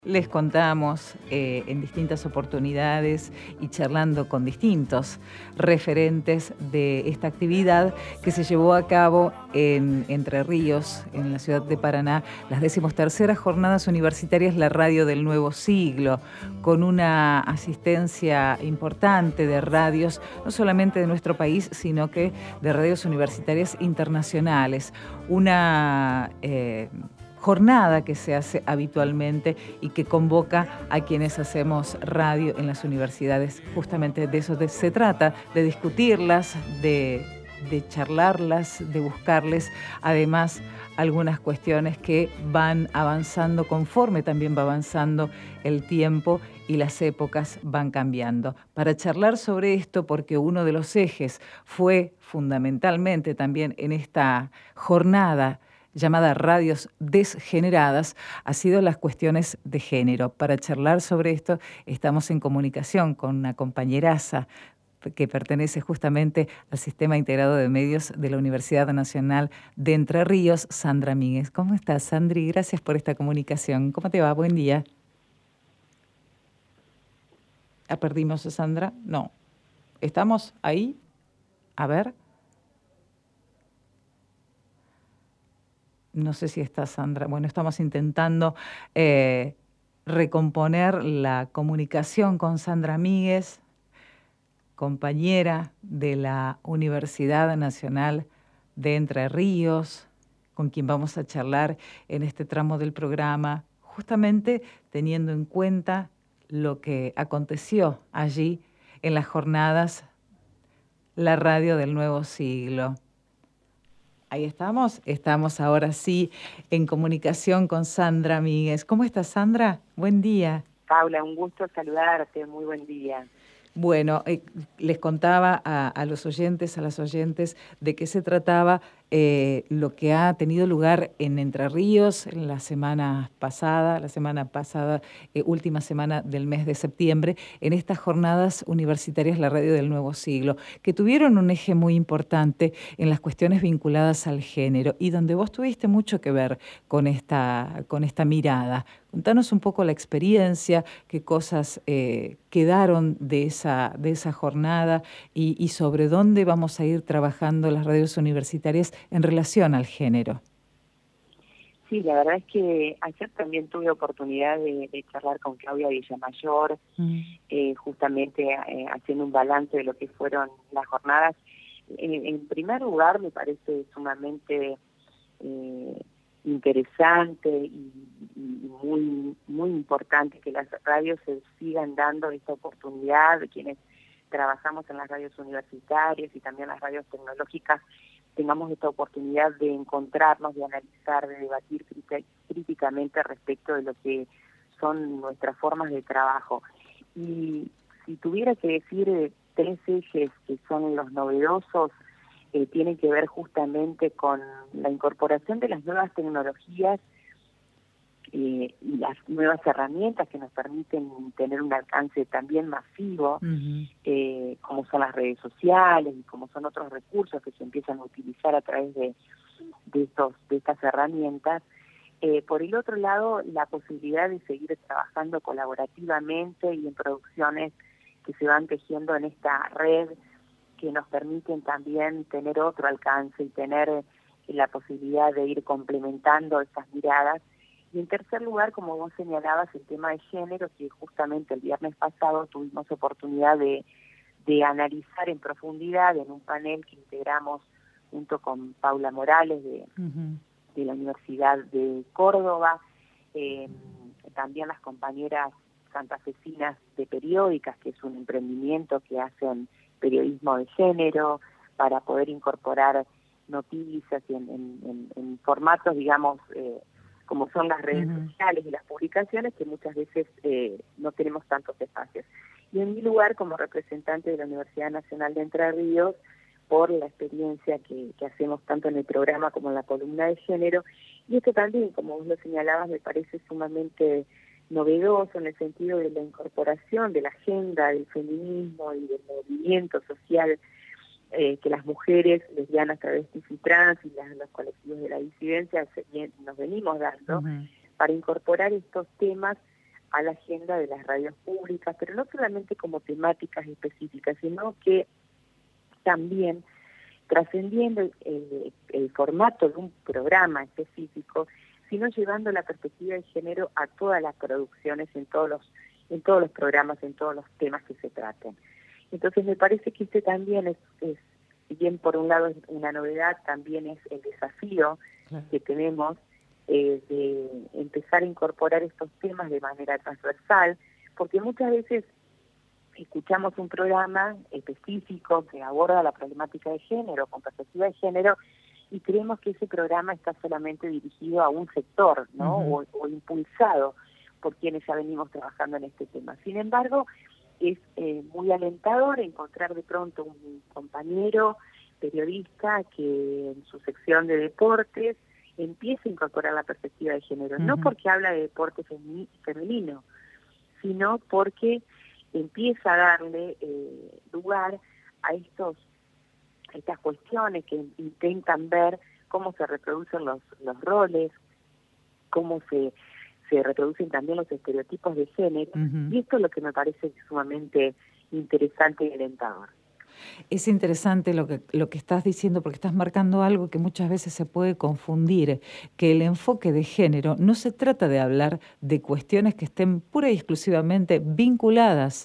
Les contamos en distintas oportunidades y charlando con distintos referentes de esta actividad que se llevó a cabo en Entre Ríos, en la ciudad de Paraná, las 13ª Jornadas Universitarias La Radio del Nuevo Siglo, con una asistencia importante de radios, no solamente de nuestro país, sino que de radios universitarias internacionales. Una jornada que se hace habitualmente y que convoca a quienes hacemos radio en las universidades. Justamente de eso se trata, de discutirlas, de charlarlas, de buscarles además algunas cuestiones que van avanzando conforme también va avanzando el tiempo y las épocas van cambiando. Para charlar sobre esto, porque uno de los ejes fue fundamentalmente también en esta jornada llamada Radios Desgeneradas, ha sido las cuestiones de género. Para charlar sobre esto estamos en comunicación con una compañeraza que pertenece justamente al Sistema Integrado de Medios de la Universidad Nacional de Entre Ríos, Sandra Míguez. ¿Cómo estás, Sandri? Gracias por esta comunicación. ¿Cómo te va? Buen día. ¿La perdimos a Sandra? No. ¿Estamos ahí? A ver. No sé si está Sandra. Bueno, estamos intentando recomponer la comunicación con Sandra Míguez, compañera de la Universidad Nacional de Entre Ríos, con quien vamos a charlar en este tramo del programa, justamente teniendo en cuenta lo que aconteció allí en las jornadas La Radio del Nuevo Siglo. Ahí estamos ahora sí en comunicación con Sandra Míguez. ¿Cómo estás, Sandra? Buen día. Paula, un gusto saludarte, muy buen día. Bueno, les contaba a los oyentes, a las oyentes, de qué se trataba lo que ha tenido lugar en Entre Ríos en la semana pasada, última semana del mes de septiembre, en estas jornadas universitarias La Radio del Nuevo Siglo, que tuvieron un eje muy importante en las cuestiones vinculadas al género y donde vos tuviste mucho que ver con esta mirada. Contanos un poco la experiencia, qué cosas quedaron de esa jornada y sobre dónde vamos a ir trabajando las radios universitarias en relación al género. Sí, la verdad es que ayer también tuve oportunidad de charlar con Claudia Villamayor, justamente haciendo un balance de lo que fueron las jornadas. En primer lugar, me parece sumamente interesante y muy, muy importante que las radios se sigan dando esta oportunidad, de quienes trabajamos en las radios universitarias y también las radios tecnológicas, tengamos esta oportunidad de encontrarnos, de analizar, de debatir críticamente respecto de lo que son nuestras formas de trabajo. Y si tuviera que decir 3 ejes que son los novedosos, tienen que ver justamente con la incorporación de las nuevas tecnologías y las nuevas herramientas que nos permiten tener un alcance también masivo, como son las redes sociales y como son otros recursos que se empiezan a utilizar a través de estas herramientas. Por el otro lado, la posibilidad de seguir trabajando colaborativamente y en producciones que se van tejiendo en esta red, que nos permiten también tener otro alcance y tener la posibilidad de ir complementando esas miradas. Y en tercer lugar, como vos señalabas, el tema de género, que justamente el viernes pasado tuvimos oportunidad de analizar en profundidad en un panel que integramos junto con Paula Morales de la Universidad de Córdoba, también las compañeras santafesinas de Periódicas, que es un emprendimiento que hacen periodismo de género para poder incorporar noticias en formatos, digamos, como son las redes sociales y las publicaciones, que muchas veces no tenemos tantos espacios. Y en mi lugar, como representante de la Universidad Nacional de Entre Ríos, por la experiencia que hacemos tanto en el programa como en la columna de género, y esto también, como vos lo señalabas, me parece sumamente novedoso en el sentido de la incorporación de la agenda del feminismo y del movimiento social que las mujeres lesbianas, travestis y trans y los colectivos de la disidencia nos venimos dando para incorporar estos temas a la agenda de las radios públicas, pero no solamente como temáticas específicas, sino que también trascendiendo el formato de un programa específico, sino llevando la perspectiva de género a todas las producciones, en todos los programas, en todos los temas que se traten. Entonces me parece que este también es si bien por un lado es una novedad, también es el desafío que tenemos de empezar a incorporar estos temas de manera transversal, porque muchas veces escuchamos un programa específico que aborda la problemática de género, con perspectiva de género, y creemos que ese programa está solamente dirigido a un sector, ¿no? O impulsado por quienes ya venimos trabajando en este tema. Sin embargo, es muy alentador encontrar de pronto un compañero periodista que en su sección de deportes empiece a incorporar la perspectiva de género, no porque habla de deporte femenino, sino porque empieza a darle lugar a estas cuestiones que intentan ver cómo se reproducen los roles, cómo se reproducen también los estereotipos de género, y esto es lo que me parece sumamente interesante y alentador. Es interesante lo que estás diciendo, porque estás marcando algo que muchas veces se puede confundir, que el enfoque de género no se trata de hablar de cuestiones que estén pura y exclusivamente vinculadas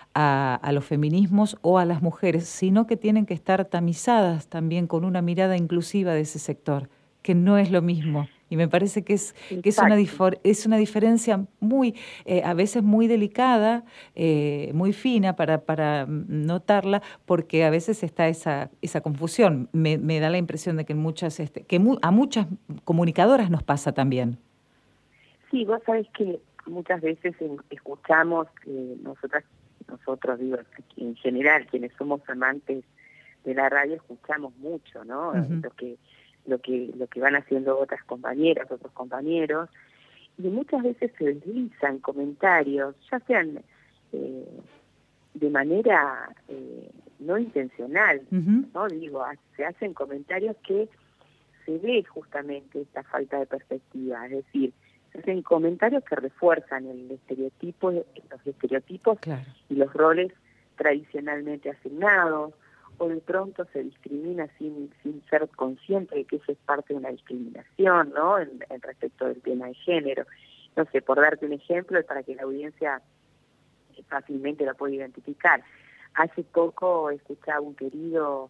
a los feminismos o a las mujeres, sino que tienen que estar tamizadas también con una mirada inclusiva de ese sector, que no es lo mismo. Y me parece que es una diferencia muy, a veces muy delicada, muy fina para notarla, porque a veces está esa confusión. Me da la impresión de que a muchas comunicadoras nos pasa también. Sí, vos sabés que muchas veces escuchamos, nosotros digo, en general, quienes somos amantes de la radio, escuchamos mucho, ¿no? Lo que van haciendo otras compañeras, otros compañeros, y muchas veces se deslizan comentarios, ya sean de manera no intencional, ¿no? Digo, se hacen comentarios que se ve justamente esta falta de perspectiva, es decir, se hacen comentarios que refuerzan los estereotipos y los roles tradicionalmente asignados, o de pronto se discrimina sin ser consciente de que eso es parte de una discriminación, ¿no? En respecto del tema de género. No sé, por darte un ejemplo, para que la audiencia fácilmente lo pueda identificar. Hace poco escuchaba un querido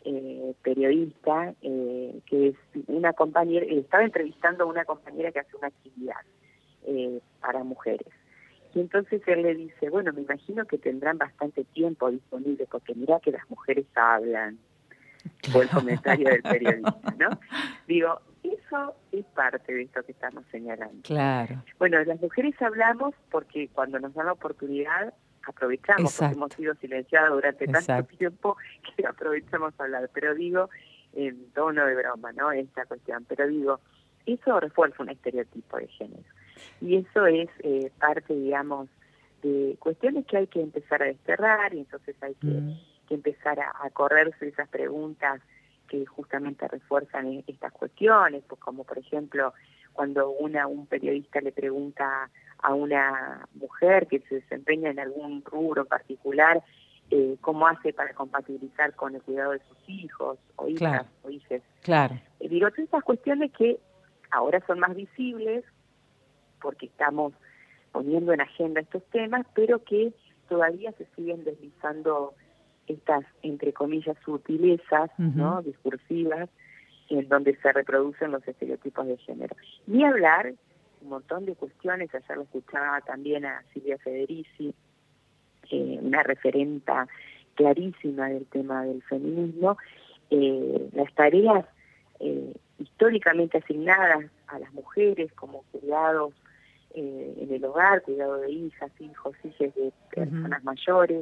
periodista que es una compañera, estaba entrevistando a una compañera que hace una actividad para mujeres. Y entonces él le dice, bueno, me imagino que tendrán bastante tiempo disponible, porque mira que las mujeres hablan. Fue el comentario del periodista, ¿no? Digo, eso es parte de esto que estamos señalando. Claro. Bueno, las mujeres hablamos porque cuando nos dan la oportunidad, aprovechamos, porque hemos sido silenciadas durante tanto tiempo que aprovechamos a hablar. Pero digo, en tono de broma, ¿no? Esta cuestión. Pero digo, eso refuerza un estereotipo de género. Y eso es parte, digamos, de cuestiones que hay que empezar a desterrar, y entonces hay que empezar a correrse esas preguntas que justamente refuerzan estas cuestiones, pues como por ejemplo cuando un periodista le pregunta a una mujer que se desempeña en algún rubro particular cómo hace para compatibilizar con el cuidado de sus hijos o hijas o hijes. Claro. Digo, todas estas cuestiones que ahora son más visibles porque estamos poniendo en agenda estos temas, pero que todavía se siguen deslizando estas, entre comillas, sutilezas, ¿no? Discursivas, en donde se reproducen los estereotipos de género. Ni hablar, un montón de cuestiones, ayer lo escuchaba también a Silvia Federici, una referenta clarísima del tema del feminismo, las tareas históricamente asignadas a las mujeres como cuidados en el hogar, cuidado de hijas, hijos, hijas de personas mayores,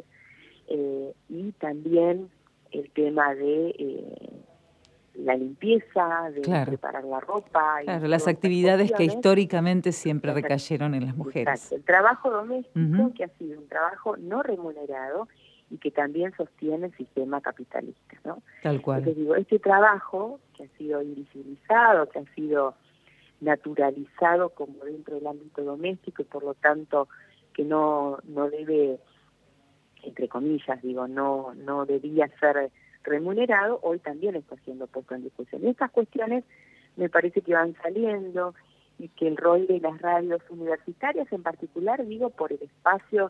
y también el tema de la limpieza, de preparar la ropa. Claro, las actividades que históricamente siempre recayeron en las mujeres. Exacto. El trabajo doméstico, que ha sido un trabajo no remunerado y que también sostiene el sistema capitalista, ¿no? Tal cual. Entonces digo, este trabajo que ha sido invisibilizado, que ha sido naturalizado como dentro del ámbito doméstico y por lo tanto que no debe, entre comillas digo, no debía ser remunerado, hoy también está siendo puesto en discusión. Y estas cuestiones me parece que van saliendo, y que el rol de las radios universitarias en particular, digo, por el espacio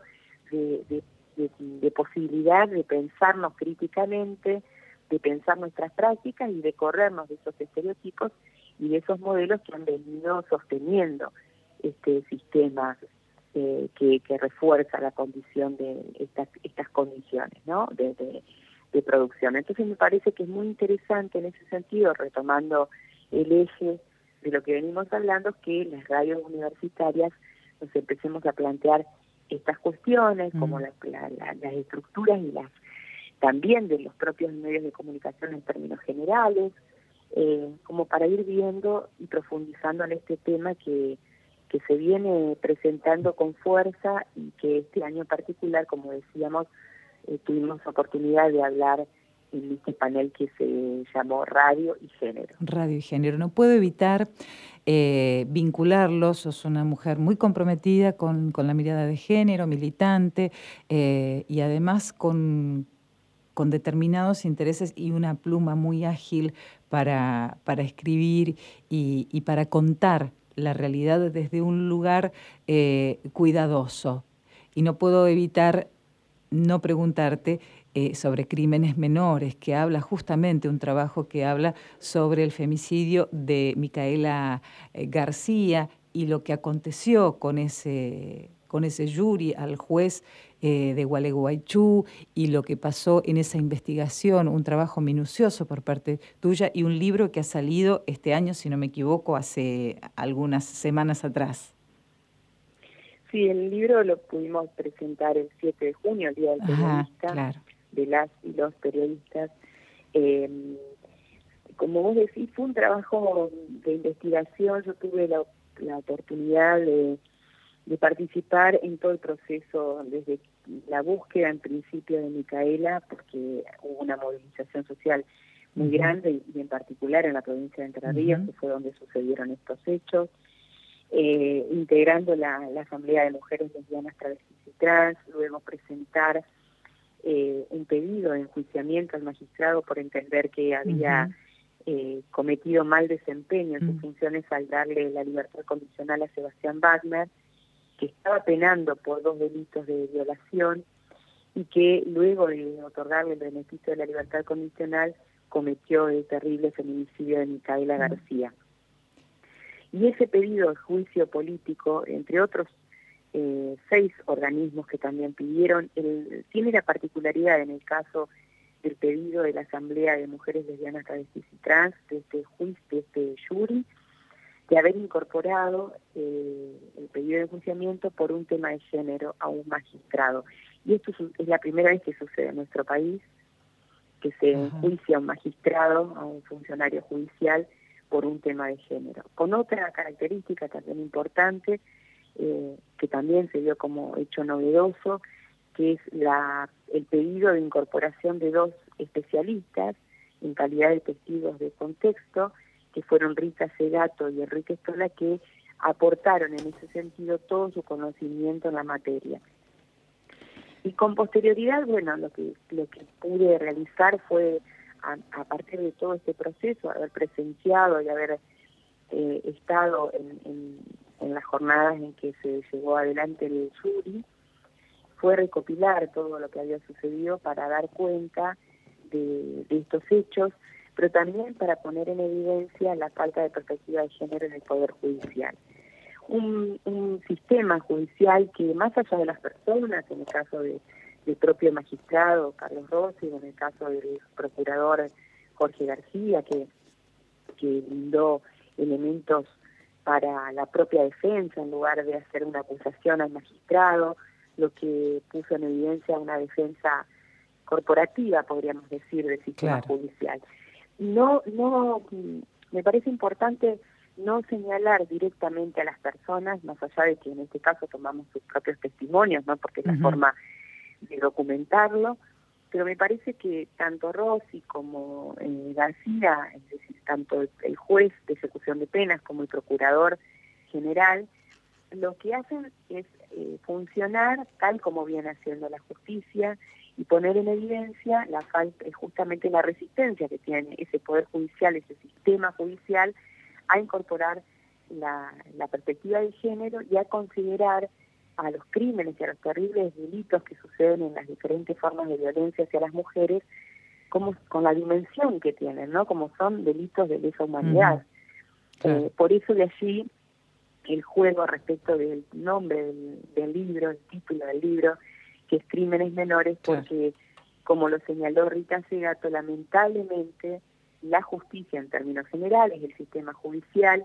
de posibilidad de pensarnos críticamente, de pensar nuestras prácticas y de corrernos de esos estereotipos y de esos modelos que han venido sosteniendo este sistema que refuerza la condición de estas condiciones, ¿no? de producción. Entonces me parece que es muy interesante en ese sentido, retomando el eje de lo que venimos hablando, que las radios universitarias nos empecemos a plantear estas cuestiones, como las estructuras y las también de los propios medios de comunicación en términos generales, como para ir viendo y profundizando en este tema que se viene presentando con fuerza y que este año en particular, como decíamos, tuvimos oportunidad de hablar en este panel que se llamó Radio y Género. Radio y Género. No puedo evitar vincularlos. Sos una mujer muy comprometida con la mirada de género, militante, y además con determinados intereses y una pluma muy ágil para escribir y para contar la realidad desde un lugar cuidadoso. Y no puedo evitar no preguntarte sobre Crímenes Menores, que habla justamente, un trabajo que habla sobre el femicidio de Micaela García y lo que aconteció con ese jury al juez de Gualeguaychú y lo que pasó en esa investigación, un trabajo minucioso por parte tuya y un libro que ha salido este año, si no me equivoco, hace algunas semanas atrás. Sí, el libro lo pudimos presentar el 7 de junio, el Día del Periodista, claro, de las y los periodistas. Como vos decís, fue un trabajo de investigación. Yo tuve la oportunidad de participar en todo el proceso, desde la búsqueda en principio de Micaela, porque hubo una movilización social muy grande y en particular en la provincia de Entre Ríos, que fue donde sucedieron estos hechos. Integrando la Asamblea de Mujeres Lesbianas, Travestis y Trans, luego presentar un pedido de enjuiciamiento al magistrado por entender que había cometido mal desempeño en sus funciones al darle la libertad condicional a Sebastián Wagner, que estaba penando por 2 delitos de violación y que luego de otorgarle el beneficio de la libertad condicional cometió el terrible feminicidio de Micaela García. Y ese pedido de juicio político, entre otros 6 organismos que también pidieron, tiene la particularidad en el caso del pedido de la Asamblea de Mujeres Lesbianas, Travestis y Trans, de este juicio, de este jury, de haber incorporado el pedido de enjuiciamiento por un tema de género a un magistrado. Y esto es la primera vez que sucede en nuestro país, que se enjuicia a un magistrado, a un funcionario judicial, por un tema de género. Con otra característica también importante, que también se dio como hecho novedoso, que es el pedido de incorporación de 2 especialistas en calidad de testigos de contexto, que fueron Rita Segato y Enrique Stola, que aportaron en ese sentido todo su conocimiento en la materia. Y con posterioridad, bueno, lo que pude realizar fue, a partir de todo este proceso, haber presenciado y haber estado en las jornadas en que se llevó adelante el jury, fue recopilar todo lo que había sucedido para dar cuenta de estos hechos, pero también para poner en evidencia la falta de perspectiva de género en el Poder Judicial. Un sistema judicial que, más allá de las personas, en el caso del propio magistrado Carlos Rossi, en el caso del procurador Jorge García, que brindó elementos para la propia defensa en lugar de hacer una acusación al magistrado, lo que puso en evidencia una defensa corporativa, podríamos decir, del sistema judicial. No, me parece importante no señalar directamente a las personas, más allá de que en este caso tomamos sus propios testimonios, ¿no? Porque es la forma de documentarlo, pero me parece que tanto Rossi como García, es decir, tanto el juez de ejecución de penas como el procurador general, lo que hacen es funcionar tal como viene haciendo la justicia y poner en evidencia la falta, justamente la resistencia que tiene ese poder judicial, ese sistema judicial, a incorporar la perspectiva de género y a considerar a los crímenes y a los terribles delitos que suceden en las diferentes formas de violencia hacia las mujeres como con la dimensión que tienen, ¿no? Como son delitos de lesa humanidad. Claro. Por eso de allí el juego respecto del nombre del libro, el título del libro, que es Crímenes Menores, porque, como lo señaló Rita Segato, lamentablemente la justicia en términos generales, el sistema judicial,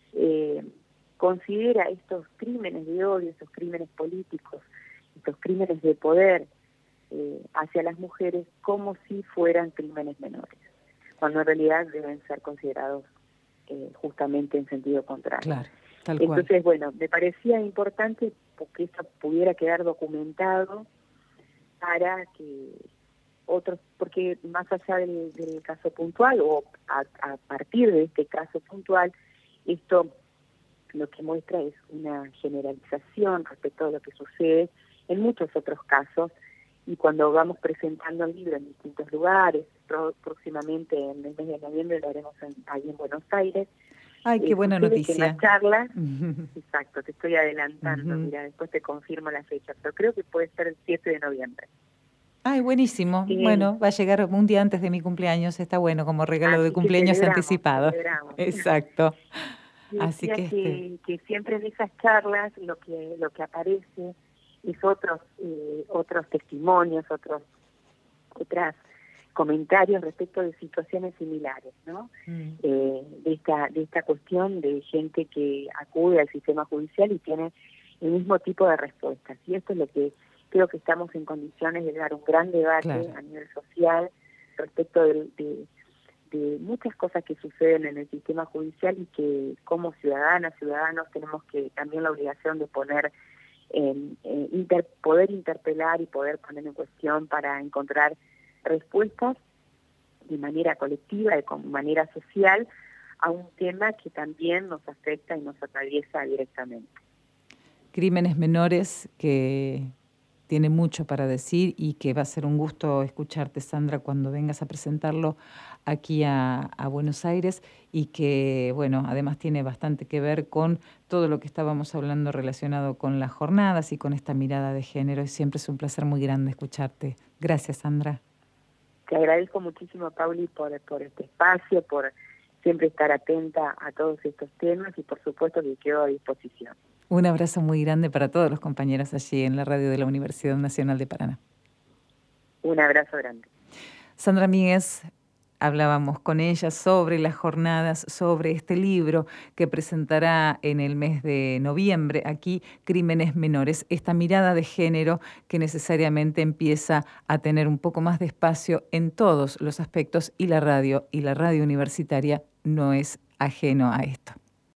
considera estos crímenes de odio, estos crímenes políticos, estos crímenes de poder hacia las mujeres como si fueran crímenes menores, cuando en realidad deben ser considerados justamente en sentido contrario. Claro, tal cual. Entonces, bueno, me parecía importante que esto pudiera quedar documentado para que otros, porque más allá del caso puntual o a partir de este caso puntual, esto lo que muestra es una generalización respecto a lo que sucede en muchos otros casos, y cuando vamos presentando el libro en distintos lugares, próximamente en el mes de noviembre lo haremos ahí en Buenos Aires. Ay, qué buena noticia. Que en la charla, exacto, te estoy adelantando, mira, después te confirmo la fecha, pero creo que puede ser el 7 de noviembre. Ay, buenísimo. Bueno, va a llegar un día antes de mi cumpleaños, está bueno, como regalo de cumpleaños anticipado. Exacto. Así que siempre en esas charlas lo que aparece es otros testimonios, otros comentarios respecto de situaciones similares, ¿no? De esta cuestión de gente que acude al sistema judicial y tiene el mismo tipo de respuestas. Y esto es lo que creo que estamos en condiciones de dar un gran debate a nivel social respecto de muchas cosas que suceden en el sistema judicial y que como ciudadanos tenemos que también la obligación de poner poder interpelar y poder poner en cuestión para encontrar respuestas de manera colectiva, de manera social, a un tema que también nos afecta y nos atraviesa directamente. Crímenes Menores, que tiene mucho para decir y que va a ser un gusto escucharte, Sandra, cuando vengas a presentarlo aquí a Buenos Aires, y que, bueno, además tiene bastante que ver con todo lo que estábamos hablando relacionado con las jornadas y con esta mirada de género. Y siempre es un placer muy grande escucharte. Gracias, Sandra. Te agradezco muchísimo, Pauli, por este espacio, por siempre estar atenta a todos estos temas y, por supuesto, que quedo a disposición. Un abrazo muy grande para todos los compañeros allí en la radio de la Universidad Nacional de Paraná. Un abrazo grande. Sandra Míguez, hablábamos con ella sobre las jornadas, sobre este libro que presentará en el mes de noviembre aquí, Crímenes Menores, esta mirada de género que necesariamente empieza a tener un poco más de espacio en todos los aspectos, y la radio universitaria no es ajeno a esto.